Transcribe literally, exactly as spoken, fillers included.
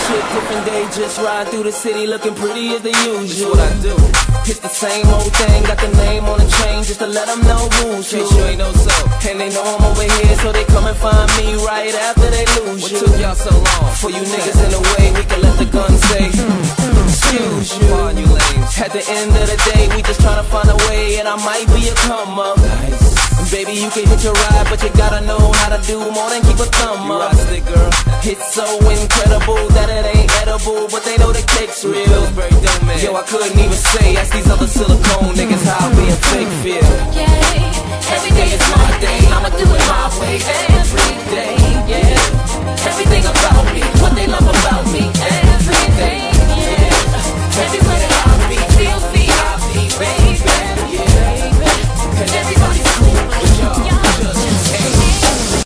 chick, different day, just ride through the city looking pretty as the usual. What I do, it's the same old thing, got the name on the chain just to let them know who's who. You ain't know so. And they know I'm over here, so they come and find me right after they lose you. What took y'all so long? For you niggas in the way, we can let the gun say, excuse you. Come on, you lames. At the end of the day, we just tryna find a way, and I might be a come up. Nice. Baby, you can hit your ride, but you gotta know how to do more than keep a thumb up. Stick, girl. It's so